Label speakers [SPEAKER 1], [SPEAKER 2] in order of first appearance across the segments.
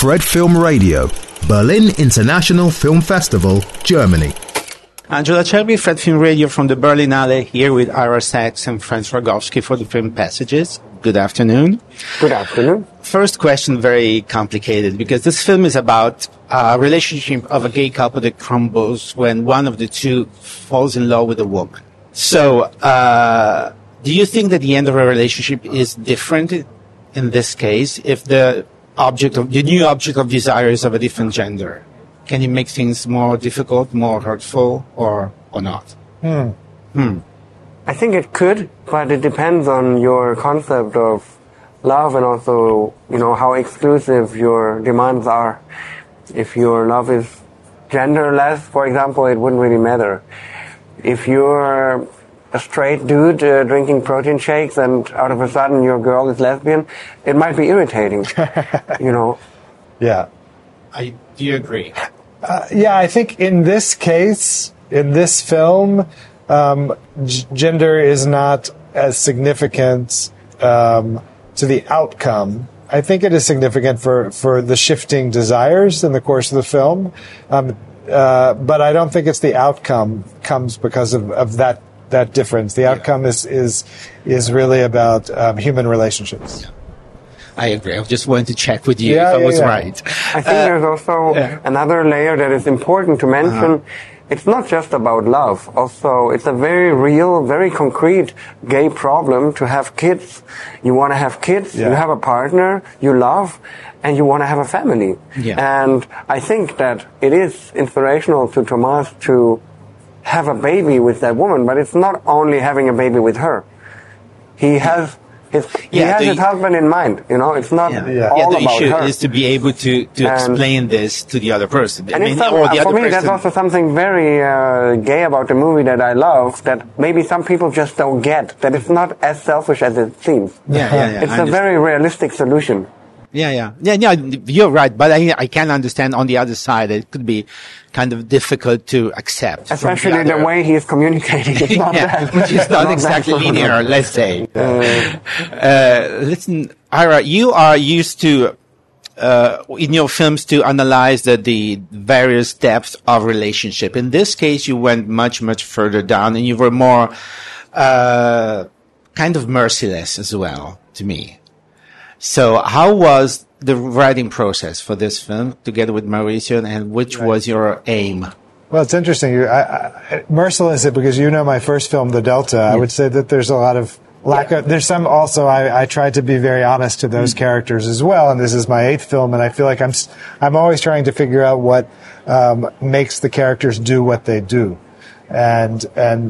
[SPEAKER 1] Fred Film Radio, Berlin International Film Festival, Germany.
[SPEAKER 2] Angela Shelby, Fred Film Radio from the Berlinale, here with Ira Sachs and Franz Rogowski for the Film Passages. Good afternoon.
[SPEAKER 3] Good afternoon.
[SPEAKER 2] First question, very complicated, because this film is about a relationship of a gay couple that crumbles when one of the two falls in love with a woman. So, do you think that the end of a relationship is different in this case if the new object of desire is of a different gender? Can it make things more difficult, more hurtful, or not?
[SPEAKER 3] I think it could, but it depends on your concept of love and also, how exclusive your demands are. If your love is genderless, for example, it wouldn't really matter. If you're a straight dude drinking protein shakes and out of a sudden your girl is lesbian, it might be irritating,
[SPEAKER 4] Yeah.
[SPEAKER 2] Do you agree?
[SPEAKER 4] Yeah, I think in this case, in this film, gender is not as significant to the outcome. I think it is significant for the shifting desires in the course of the film, but I don't think it's the outcome comes because of that difference. The outcome is really about human relationships.
[SPEAKER 2] Yeah. I agree. I just wanted to check with you if I was right.
[SPEAKER 3] I think there's also another layer that is important to mention. It's not just about love. Also, it's a very real, very concrete gay problem to have kids. You want to have kids, you have a partner you love, and you want to have a family. Yeah. And I think that it is inspirational to Tomas to have a baby with that woman, but it's not only having a baby with her. He has his husband in mind, It's not all
[SPEAKER 2] the
[SPEAKER 3] about
[SPEAKER 2] issue
[SPEAKER 3] her.
[SPEAKER 2] is to be able to explain this to the other person.
[SPEAKER 3] And for me, that's also something very gay about the movie that I love, that maybe some people just don't get, that it's not as selfish as it seems. It's a very realistic solution.
[SPEAKER 2] Yeah, you're right, but I can understand on the other side that it could be kind of difficult to accept.
[SPEAKER 3] Especially the way he is communicating. It's not
[SPEAKER 2] which is not exactly linear, let's say. Listen, Ira, you are used to, in your films, to analyze the various depths of relationship. In this case, you went much, much further down, and you were more kind of merciless as well, to me. So how was the writing process for this film together with Mauricio, and which was your aim?
[SPEAKER 4] Well, it's interesting. Merciless, because my first film, The Delta, I would say that there's a lot of there's some also, I tried to be very honest to those characters as well, and this is my 8th film, and I feel like I'm always trying to figure out what makes the characters do what they do. And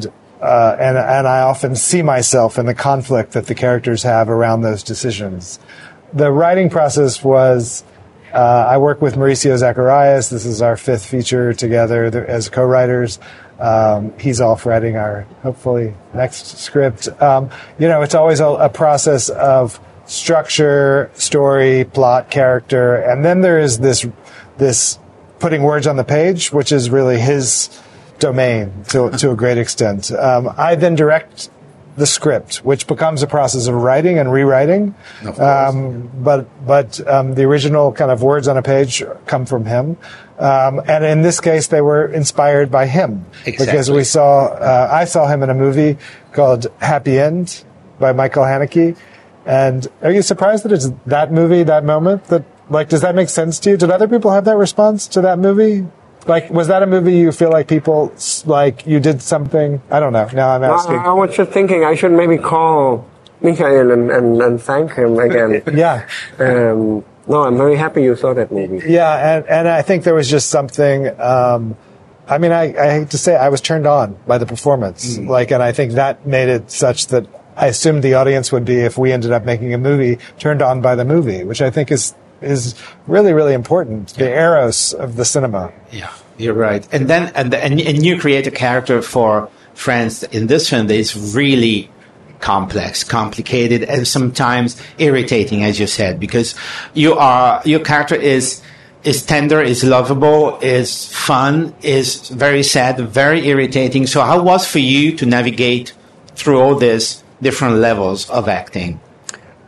[SPEAKER 4] I often see myself in the conflict that the characters have around those decisions. The writing process was, I work with Mauricio Zacharias. This is our 5th feature together as co-writers. He's off writing our, hopefully, next script. It's always a process of structure, story, plot, character, and then there is this putting words on the page, which is really his domain to a great extent. I then direct the script, which becomes a process of writing and rewriting. But the original kind of words on a page come from him. And in this case, they were inspired by him. Exactly. Because I saw him in a movie called Happy End by Michael Haneke. And are you surprised that it's that movie, that moment? Does that make sense to you? Did other people have that response to that movie? Was that a movie you feel like people, you did something? I don't know. Now I'm asking.
[SPEAKER 3] I was just thinking I should maybe call Michael and thank him again.
[SPEAKER 4] Yeah.
[SPEAKER 3] No, I'm very happy you saw that movie.
[SPEAKER 4] Yeah, and I think there was just something, I hate to say it, I was turned on by the performance. And I think that made it such that I assumed the audience would be, if we ended up making a movie, turned on by the movie, which I think is really, really important. The eros of the cinema.
[SPEAKER 2] Yeah, you're right. And then, and you create a character for Franz in this film that is really complex, complicated, and sometimes irritating, as you said, because your character is tender, is lovable, is fun, is very sad, very irritating. So how was for you to navigate through all these different levels of acting?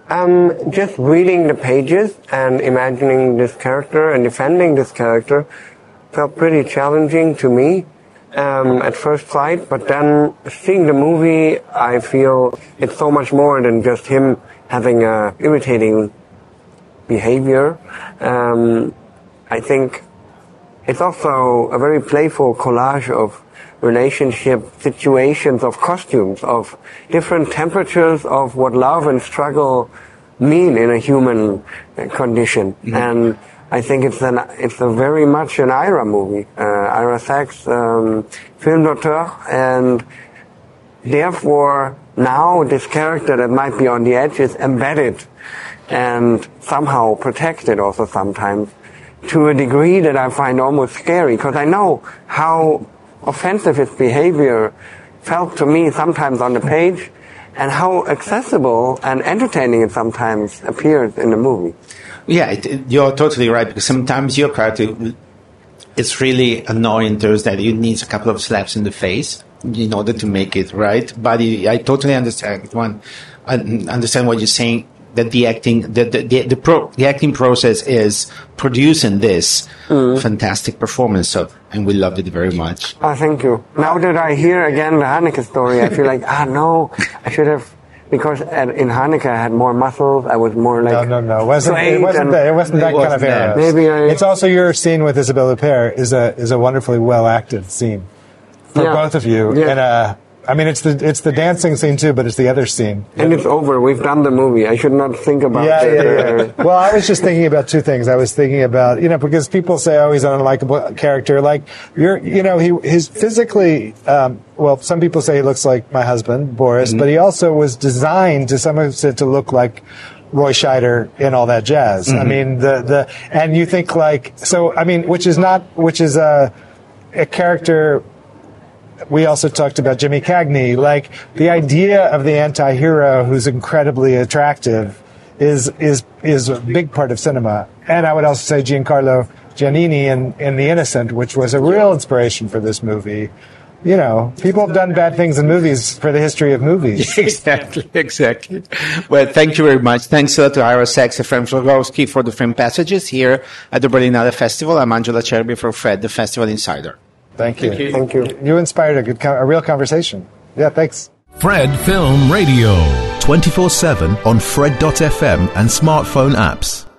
[SPEAKER 3] Just reading the pages and imagining this character and defending this character felt pretty challenging to me at first sight, but then seeing the movie, I feel it's so much more than just him having a irritating behavior. I think it's also a very playful collage of relationship situations, of costumes, of different temperatures of what love and struggle mean in a human condition. Mm-hmm. And I think it's a very much an Ira movie, Ira Sachs, film d'auteur, and therefore now this character that might be on the edge is embedded and somehow protected also sometimes to a degree that I find almost scary, because I know how offensive his behavior felt to me sometimes on the page, and how accessible and entertaining it sometimes appears in the movie.
[SPEAKER 2] Yeah, you're totally right, because sometimes your character, it's really annoying to us that you need a couple of slaps in the face in order to make it right. But I totally understand what you're saying, that the acting process is producing this fantastic performance and we loved it very much.
[SPEAKER 3] Thank you. Now that I hear again the Haneke story, I feel like, no, I should have, because in Haneke I had more muscles, I was more like...
[SPEAKER 4] No. It wasn't that kind of era. It's also your scene with Isabelle Huppert is a wonderfully well-acted scene for both of you. Yeah. It's the dancing scene too, but it's the other scene.
[SPEAKER 3] And it's over. We've done the movie. I should not think about it.
[SPEAKER 4] Yeah. Well, I was just thinking about two things. I was thinking about, because people say, he's an unlikable character. Like, he's physically, some people say he looks like my husband, Boris, but he also was designed to some extent to look like Roy Scheider and all that jazz. Mm-hmm. And you think which is a character. We also talked about Jimmy Cagney. Like, the idea of the anti-hero who's incredibly attractive is a big part of cinema. And I would also say Giancarlo Giannini in The Innocent, which was a real inspiration for this movie. People have done bad things in movies for the history of movies.
[SPEAKER 2] Exactly. Well, thank you very much. Thanks a lot to Ira Sachs and Frank Rogowski for the Film Passages here at the Berlinale Festival. I'm Angela Cherby for Fred, the Festival Insider.
[SPEAKER 4] Thank you. Thank you. You inspired a real conversation. Yeah, thanks.
[SPEAKER 1] Fred Film Radio. 24/7 on Fred.fm and smartphone apps.